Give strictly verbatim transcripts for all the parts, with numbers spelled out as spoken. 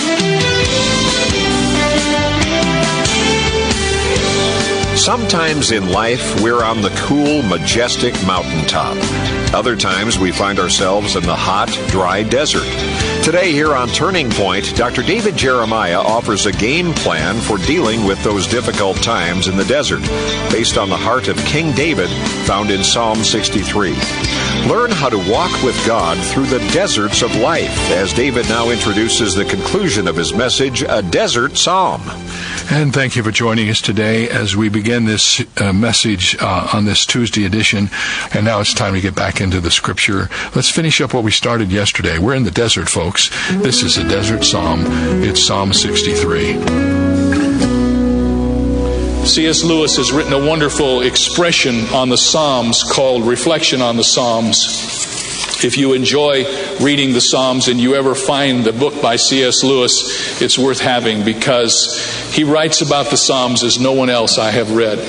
Sometimes in life, we're on the cool, majestic mountaintop. Other times, we find ourselves in the hot, dry desert. Today, here on Turning Point, Doctor David Jeremiah offers a game plan for dealing with those difficult times in the desert, based on the heart of King David, found in Psalm sixty-three. Learn how to walk with God through the deserts of life, as David now introduces the conclusion of his message, A Desert Psalm. And thank you for joining us today as we begin this uh, message uh, on this Tuesday edition. And now it's time to get back into the Scripture. Let's finish up what we started yesterday. We're in the desert, folks. This is a desert psalm. It's Psalm sixty-three. C S Lewis has written a wonderful expression on the Psalms called Reflection on the Psalms. If you enjoy reading the Psalms and you ever find the book by C S Lewis, it's worth having, because he writes about the Psalms as no one else I have read.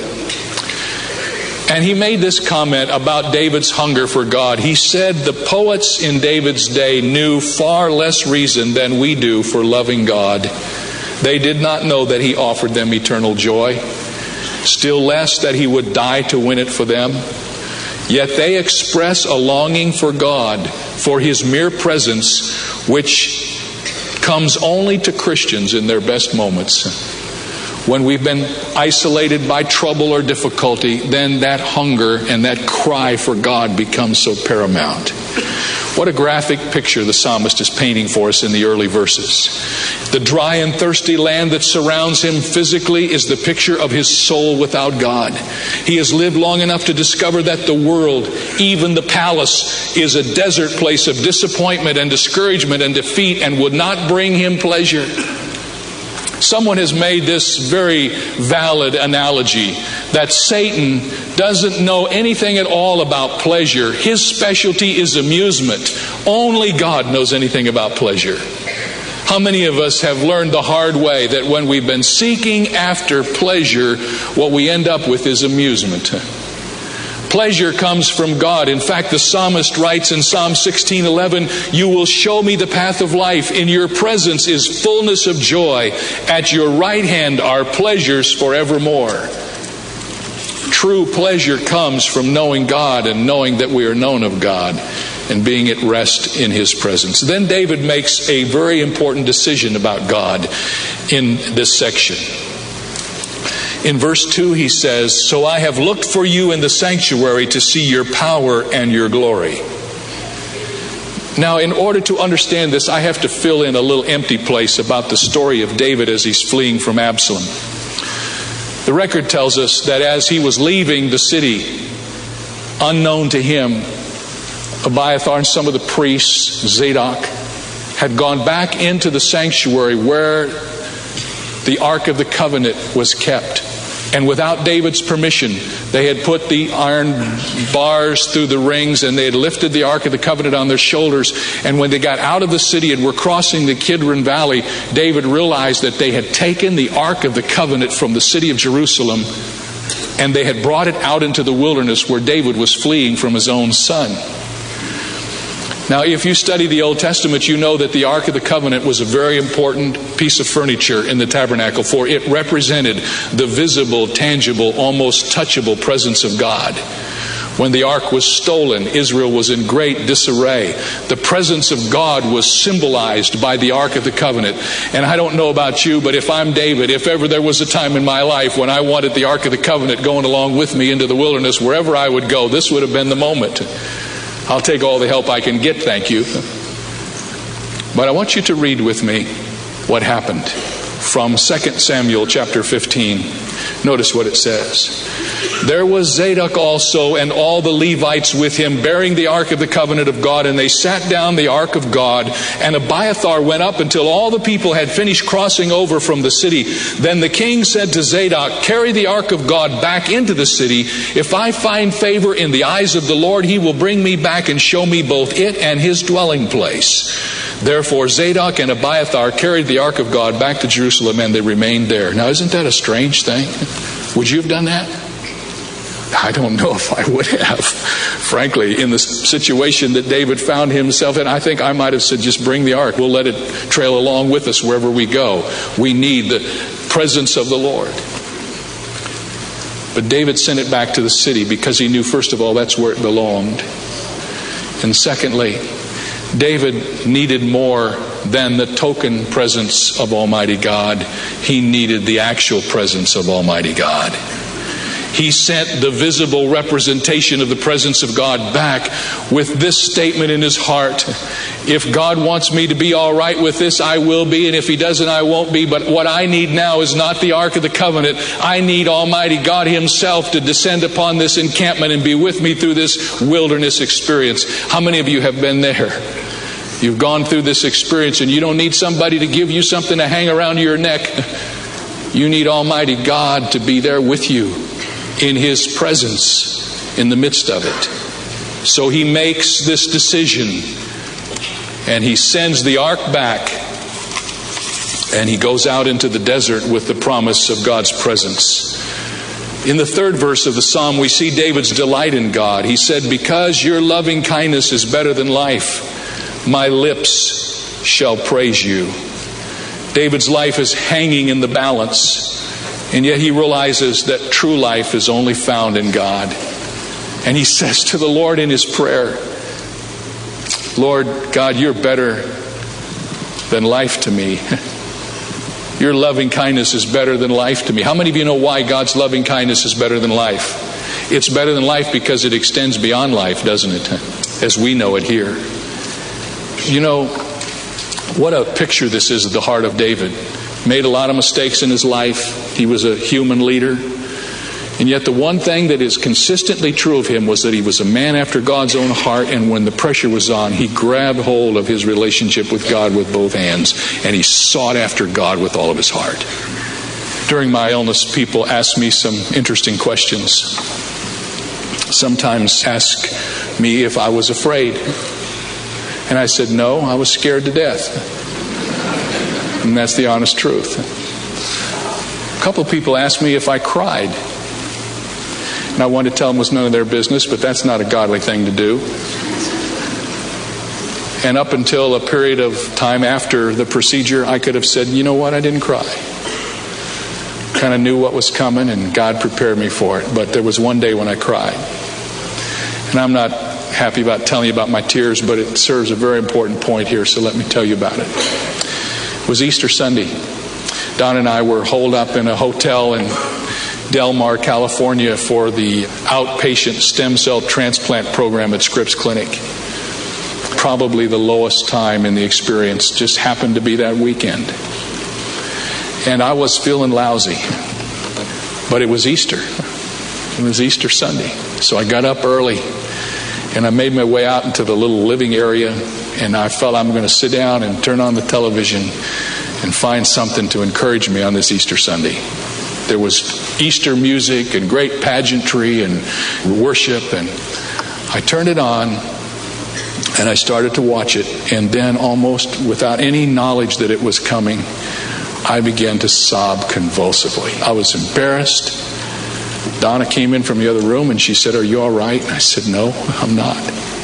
And he made this comment about David's hunger for God. He said, the poets in David's day knew far less reason than we do for loving God. They did not know that he offered them eternal joy, still less that he would die to win it for them. Yet they express a longing for God, for his mere presence, which comes only to Christians in their best moments. When we've been isolated by trouble or difficulty, then that hunger and that cry for God becomes so paramount. What a graphic picture the psalmist is painting for us in the early verses. The dry and thirsty land that surrounds him physically is the picture of his soul without God. He has lived long enough to discover that the world, even the palace, is a desert place of disappointment and discouragement and defeat and would not bring him pleasure. Someone has made this very valid analogy that Satan doesn't know anything at all about pleasure. His specialty is amusement. Only God knows anything about pleasure. How many of us have learned the hard way that when we've been seeking after pleasure, what we end up with is amusement? Pleasure comes from God. In fact, the psalmist writes in Psalm sixteen eleven, you will show me the path of life. In your presence is fullness of joy. At your right hand are pleasures forevermore. True pleasure comes from knowing God and knowing that we are known of God and being at rest in his presence. Then David makes a very important decision about God in this section. In verse two, he says, so I have looked for you in the sanctuary to see your power and your glory. Now, in order to understand this, I have to fill in a little empty place about the story of David as he's fleeing from Absalom. The record tells us that as he was leaving the city, unknown to him, Abiathar and some of the priests, Zadok, had gone back into the sanctuary where the Ark of the Covenant was kept. And without David's permission, they had put the iron bars through the rings and they had lifted the Ark of the Covenant on their shoulders. And when they got out of the city and were crossing the Kidron Valley, David realized that they had taken the Ark of the Covenant from the city of Jerusalem and they had brought it out into the wilderness where David was fleeing from his own son. Now, if you study the Old Testament, you know that the Ark of the Covenant was a very important piece of furniture in the tabernacle, for it represented the visible, tangible, almost touchable presence of God. When the Ark was stolen, Israel was in great disarray. The presence of God was symbolized by the Ark of the Covenant. And I don't know about you, but if I'm David, if ever there was a time in my life when I wanted the Ark of the Covenant going along with me into the wilderness, wherever I would go, this would have been the moment. I'll take all the help I can get, thank you. But I want you to read with me what happened from Second Samuel chapter fifteen. Notice what it says. There was Zadok also and all the Levites with him, bearing the Ark of the Covenant of God, and they sat down the Ark of God, and Abiathar went up until all the people had finished crossing over from the city. Then the king said to Zadok, carry the Ark of God back into the city. If I find favor in the eyes of the Lord, he will bring me back and show me both it and his dwelling place. Therefore Zadok and Abiathar carried the Ark of God back to Jerusalem, and they remained there. Now, isn't that a strange thing? Would you have done that? I don't know if I would have. Frankly, in the situation that David found himself in, I think I might have said, just bring the ark. We'll let it trail along with us wherever we go. We need the presence of the Lord. But David sent it back to the city because he knew, first of all, that's where it belonged. And secondly, David needed more than the token presence of Almighty God. He needed the actual presence of Almighty God. He sent the visible representation of the presence of God back with this statement in his heart: if God wants me to be all right with this, I will be, and if He doesn't, I won't be. But what I need now is not the Ark of the Covenant. I need Almighty God Himself to descend upon this encampment and be with me through this wilderness experience. How many of you have been there? You've gone through this experience and you don't need somebody to give you something to hang around your neck. You need Almighty God to be there with you in His presence in the midst of it. So he makes this decision and he sends the ark back and he goes out into the desert with the promise of God's presence. In the third verse of the psalm, we see David's delight in God. He said, because your loving kindness is better than life, my lips shall praise you. David's life is hanging in the balance, and yet he realizes that true life is only found in God. And he says to the Lord in his prayer, Lord God, you're better than life to me. Your loving kindness is better than life to me. How many of you know why God's loving kindness is better than life? It's better than life because it extends beyond life, doesn't it? As we know it here. You know, what a picture this is of the heart of David. Made a lot of mistakes in his life. He was a human leader. And yet the one thing that is consistently true of him was that he was a man after God's own heart, and when the pressure was on, he grabbed hold of his relationship with God with both hands, and he sought after God with all of his heart. During my illness, people asked me some interesting questions. Sometimes ask me if I was afraid. And I said, no, I was scared to death. And that's the honest truth. A couple of people asked me if I cried. And I wanted to tell them it was none of their business, but that's not a godly thing to do. And up until a period of time after the procedure, I could have said, you know what, I didn't cry. Kind of knew what was coming, and God prepared me for it. But there was one day when I cried. And I'm not happy about telling you about my tears, but it serves a very important point here, so let me tell you about it. It was Easter Sunday. Don and I were holed up in a hotel in Del Mar, California for the outpatient stem cell transplant program at Scripps Clinic. Probably the lowest time in the experience. Just happened to be that weekend. And I was feeling lousy. But it was Easter. It was Easter Sunday. So I got up early and I made my way out into the little living area, and I felt I'm going to sit down and turn on the television and find something to encourage me on this Easter Sunday. There was Easter music and great pageantry and worship, and I turned it on and I started to watch it, and then almost without any knowledge that it was coming, I began to sob convulsively. I was embarrassed. Donna came in from the other room and she said, are you all right? And I said, no, I'm not.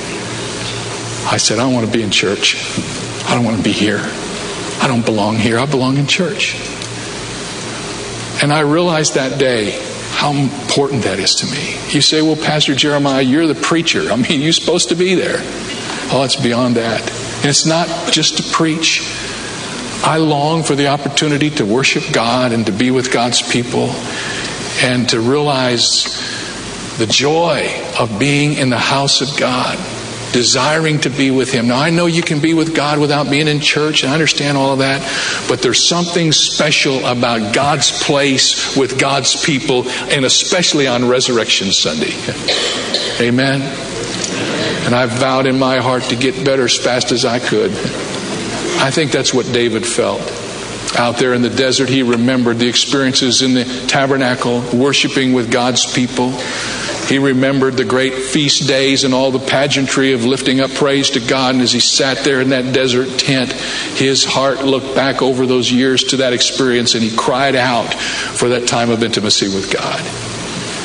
I said, I don't want to be in church. I don't want to be here. I don't belong here. I belong in church. And I realized that day how important that is to me. You say, well, Pastor Jeremiah, you're the preacher. I mean, you're supposed to be there. Oh, it's beyond that. And it's not just to preach. I long for the opportunity to worship God and to be with God's people and to realize the joy of being in the house of God, desiring to be with Him. Now, I know you can be with God without being in church. I understand all of that. But there's something special about God's place with God's people, and especially on Resurrection Sunday. Amen. And I vowed in my heart to get better as fast as I could. I think that's what David felt. Out there in the desert, he remembered the experiences in the tabernacle, worshiping with God's people. He remembered the great feast days and all the pageantry of lifting up praise to God. And as he sat there in that desert tent, his heart looked back over those years to that experience, and he cried out for that time of intimacy with God.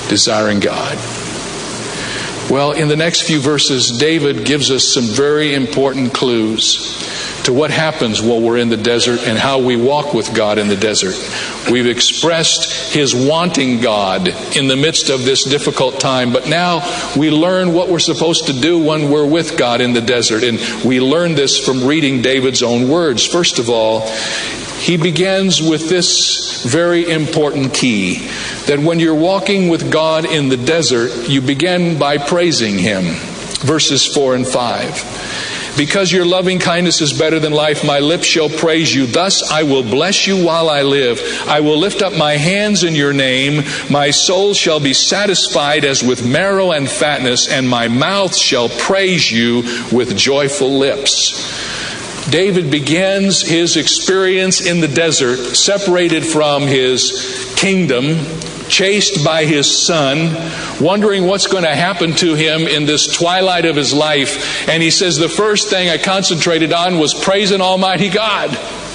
Desiring God. Well, in the next few verses, David gives us some very important clues to what happens while we're in the desert and how we walk with God in the desert. We've expressed his wanting God in the midst of this difficult time, but now we learn what we're supposed to do when we're with God in the desert. And we learn this from reading David's own words. First of all, he begins with this very important key, that when you're walking with God in the desert, you begin by praising him. Verses four and five. Because your loving kindness is better than life, my lips shall praise you. Thus I will bless you while I live. I will lift up my hands in your name. My soul shall be satisfied as with marrow and fatness, and my mouth shall praise you with joyful lips. David begins his experience in the desert, separated from his kingdom, chased by his son, wondering what's going to happen to him in this twilight of his life. And he says, the first thing I concentrated on was praising Almighty God.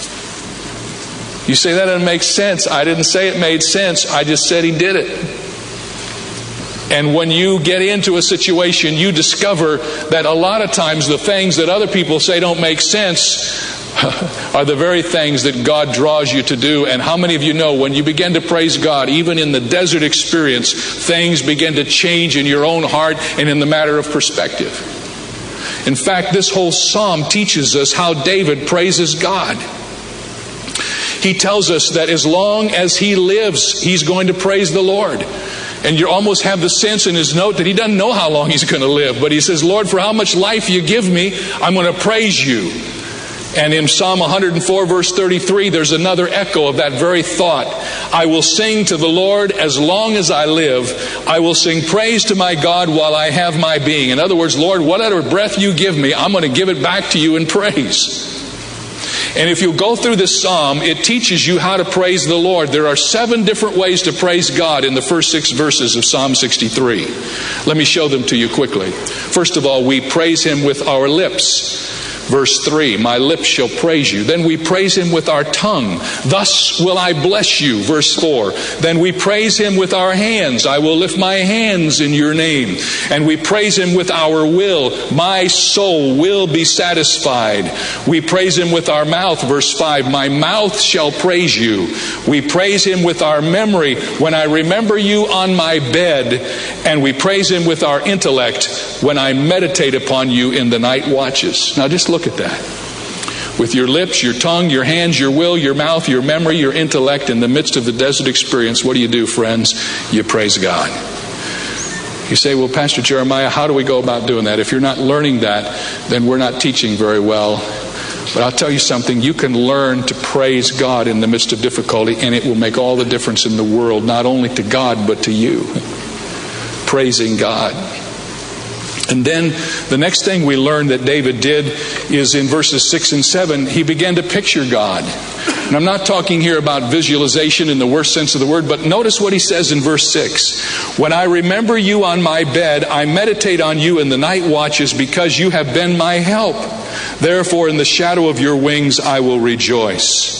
You say that doesn't make sense. I didn't say it made sense. I just said he did it. And when you get into a situation, you discover that a lot of times the things that other people say don't make sense are the very things that God draws you to do. And how many of you know when you begin to praise God, even in the desert experience, things begin to change in your own heart and in the matter of perspective? In fact, this whole psalm teaches us how David praises God. He tells us that as long as he lives, he's going to praise the Lord. And you almost have the sense in his note that he doesn't know how long he's going to live. But he says, Lord, for how much life you give me, I'm going to praise you. And in Psalm one hundred four, verse thirty-three, there's another echo of that very thought. I will sing to the Lord as long as I live. I will sing praise to my God while I have my being. In other words, Lord, whatever breath you give me, I'm going to give it back to you in praise. And if you go through this psalm, it teaches you how to praise the Lord. There are seven different ways to praise God in the first six verses of Psalm sixty-three. Let me show them to you quickly. First of all, we praise him with our lips. Verse three, my lips shall praise you. Then we praise him with our tongue. Thus will I bless you. Verse four, then we praise him with our hands. I will lift my hands in your name. And we praise him with our will. My soul will be satisfied. We praise him with our mouth. Verse five, my mouth shall praise you. We praise him with our memory when I remember you on my bed. And we praise him with our intellect when I meditate upon you in the night watches. Now just look at that. With your lips, your tongue, your hands, your will, your mouth, your memory, your intellect, in the midst of the desert experience, what do you do, friends? You praise God. You say, well, Pastor Jeremiah, how do we go about doing that? If you're not learning that, then we're not teaching very well. But I'll tell you something, you can learn to praise God in the midst of difficulty, and it will make all the difference in the world, not only to God, but to you. Praising God. And then the next thing we learn that David did is in verses six and seven, he began to picture God. And I'm not talking here about visualization in the worst sense of the word, but notice what he says in verse six. When I remember you on my bed, I meditate on you in the night watches because you have been my help. Therefore, in the shadow of your wings, I will rejoice.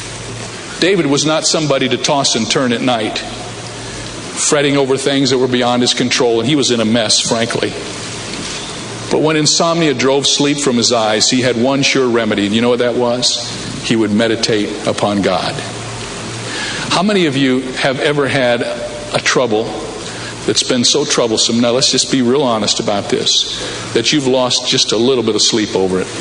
David was not somebody to toss and turn at night, fretting over things that were beyond his control, and he was in a mess, frankly. But when insomnia drove sleep from his eyes, he had one sure remedy. You know what that was? He would meditate upon God. How many of you have ever had a trouble that's been so troublesome? Now let's just be real honest about this, that you've lost just a little bit of sleep over it.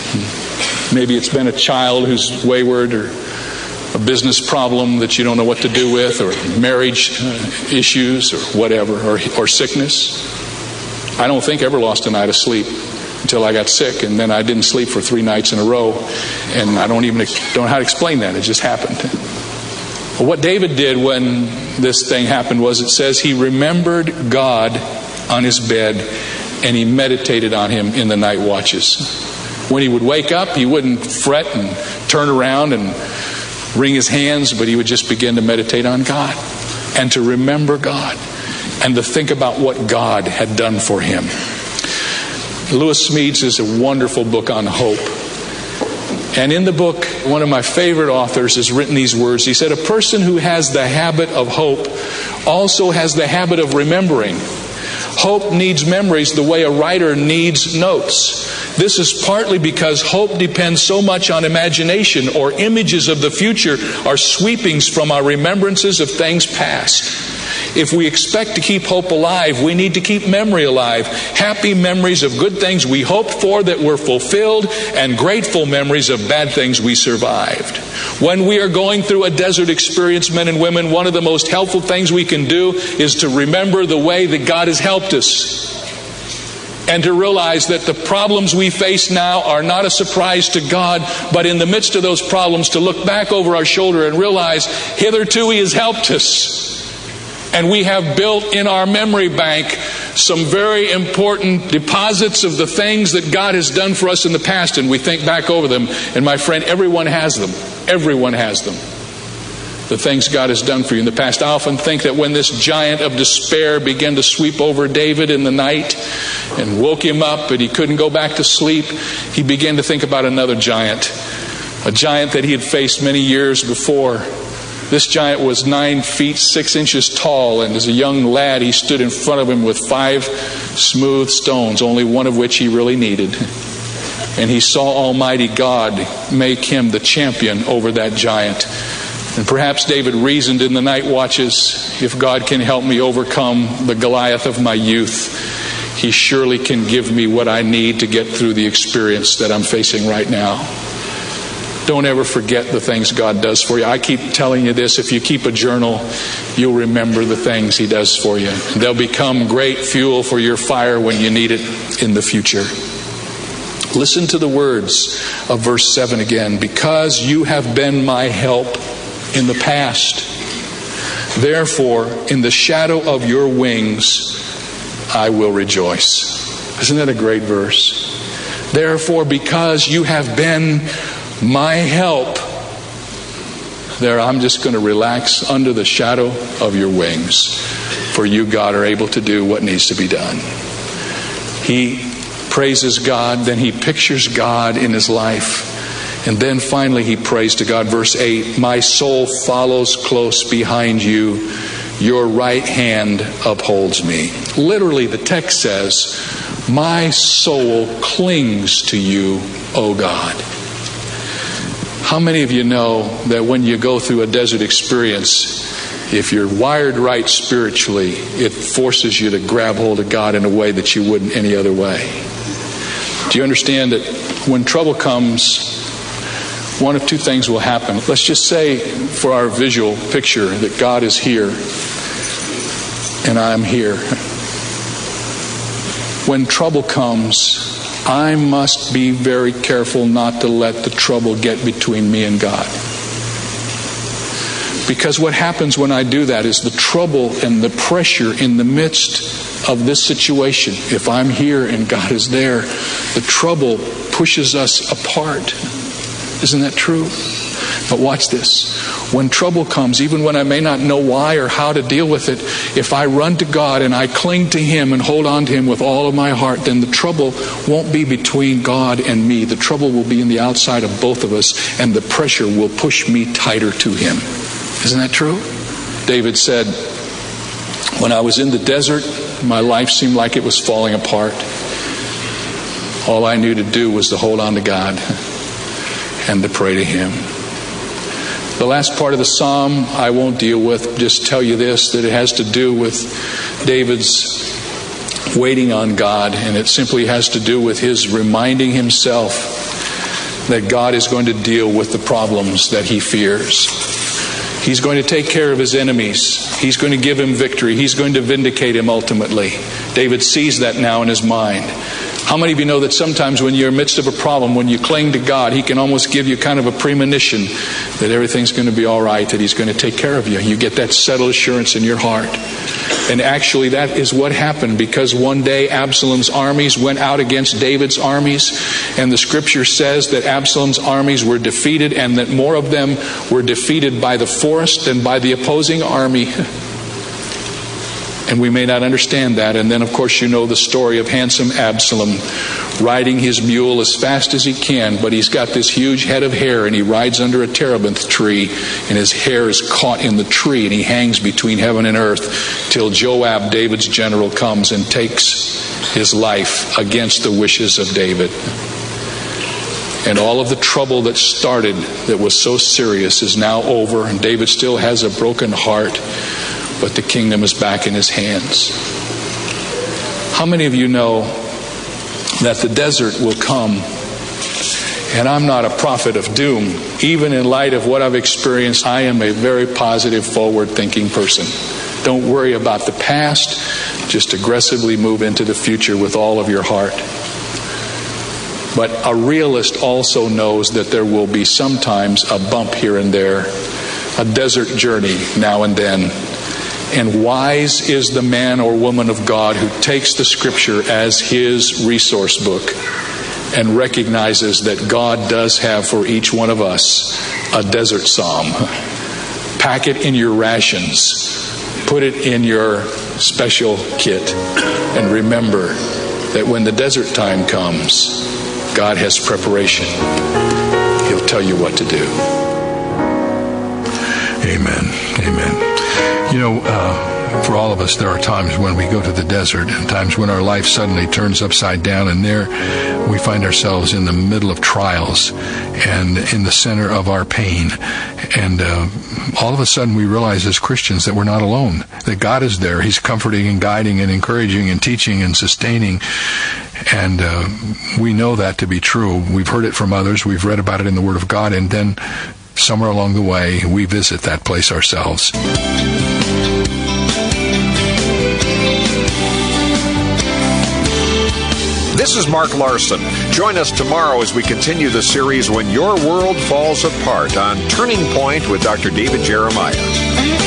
Maybe it's been a child who's wayward, or a business problem that you don't know what to do with, or marriage issues, or whatever, or, or sickness. I don't think I ever lost a night of sleep until I got sick, and then I didn't sleep for three nights in a row, and I don't even don't know how to explain that. It just happened. But what David did when this thing happened was, it says he remembered God on his bed, and he meditated on him in the night watches. When he would wake up, he wouldn't fret and turn around and wring his hands, but he would just begin to meditate on God and to remember God and to think about what God had done for him. Lewis Smedes is a wonderful book on hope. And in the book, one of my favorite authors has written these words. He said, a person who has the habit of hope also has the habit of remembering. Hope needs memories the way a writer needs notes. This is partly because hope depends so much on imagination, or images of the future are sweepings from our remembrances of things past. If we expect to keep hope alive, we need to keep memory alive. Happy memories of good things we hoped for that were fulfilled, and grateful memories of bad things we survived. When we are going through a desert experience, men and women, one of the most helpful things we can do is to remember the way that God has helped us. And to realize that the problems we face now are not a surprise to God, but in the midst of those problems, to look back over our shoulder and realize, hitherto He has helped us. And we have built in our memory bank some very important deposits of the things that God has done for us in the past, and we think back over them. And my friend, everyone has them. Everyone has them. The things God has done for you in the past. I often think that when this giant of despair began to sweep over David in the night and woke him up and he couldn't go back to sleep, he began to think about another giant. A giant that he had faced many years before. This giant was nine feet six inches tall, and as a young lad he stood in front of him with five smooth stones, only one of which he really needed. And he saw Almighty God make him the champion over that giant. And perhaps David reasoned in the night watches, if God can help me overcome the Goliath of my youth, He surely can give me what I need to get through the experience that I'm facing right now. Don't ever forget the things God does for you. I keep telling you this, if you keep a journal, you'll remember the things He does for you. They'll become great fuel for your fire when you need it in the future. Listen to the words of verse seven again. Because you have been my help in the past, therefore in the shadow of your wings I will rejoice. Isn't that a great verse? Therefore, because you have been my help, there I'm just going to relax under the shadow of your wings. For you, God, are able to do what needs to be done. He praises God, then he pictures God in his life, and then finally he prays to God. Verse eight, my soul follows close behind you, your right hand upholds me. Literally the text says, my soul clings to you, O God. How many of you know that when you go through a desert experience, if you're wired right spiritually, it forces you to grab hold of God in a way that you wouldn't any other way? Do you understand that when trouble comes, one of two things will happen? Let's just say, for our visual picture, that God is here and I'm here. When trouble comes, I must be very careful not to let the trouble get between me and God. Because what happens when I do that is the trouble and the pressure in the midst of this situation, if I'm here and God is there, the trouble pushes us apart. Isn't that true? But watch this. When trouble comes, even when I may not know why or how to deal with it, if I run to God and I cling to Him and hold on to Him with all of my heart, then the trouble won't be between God and me. The trouble will be in the outside of both of us, and the pressure will push me tighter to Him. Isn't that true? David said, when I was in the desert, my life seemed like it was falling apart. All I knew to do was to hold on to God and to pray to Him. The last part of the psalm I won't deal with, just tell you this, that it has to do with David's waiting on God, and it simply has to do with his reminding himself that God is going to deal with the problems that he fears. He's going to take care of his enemies. He's going to give him victory. He's going to vindicate him ultimately. David sees that now in his mind. How many of you know that sometimes when you're in the midst of a problem, when you cling to God, He can almost give you kind of a premonition that everything's going to be all right, that He's going to take care of you. You get that settled assurance in your heart. And actually that is what happened, because one day Absalom's armies went out against David's armies, and the scripture says that Absalom's armies were defeated, and that more of them were defeated by the forest than by the opposing army. And we may not understand that. And then, of course, you know the story of handsome Absalom riding his mule as fast as he can, but he's got this huge head of hair, and he rides under a terebinth tree, and his hair is caught in the tree, and he hangs between heaven and earth till Joab, David's general, comes and takes his life against the wishes of David. And all of the trouble that started that was so serious is now over, and David still has a broken heart, but the kingdom is back in his hands. How many of you know that the desert will come? And I'm not a prophet of doom. Even in light of what I've experienced, I am a very positive, forward-thinking person. Don't worry about the past. Just aggressively move into the future with all of your heart. But a realist also knows that there will be sometimes a bump here and there, a desert journey now and then. And wise is the man or woman of God who takes the Scripture as his resource book and recognizes that God does have for each one of us a desert psalm. Pack it in your rations. Put it in your special kit. And remember that when the desert time comes, God has preparation. He'll tell you what to do. Amen. Amen. You know, uh, for all of us, there are times when we go to the desert and times when our life suddenly turns upside down, and there we find ourselves in the middle of trials and in the center of our pain. And uh, all of a sudden we realize as Christians that we're not alone, that God is there. He's comforting and guiding and encouraging and teaching and sustaining. And uh, we know that to be true. We've heard it from others. We've read about it in the Word of God. And then somewhere along the way, we visit that place ourselves. This is Mark Larson. Join us tomorrow as we continue the series When Your World Falls Apart on Turning Point with Doctor David Jeremiah.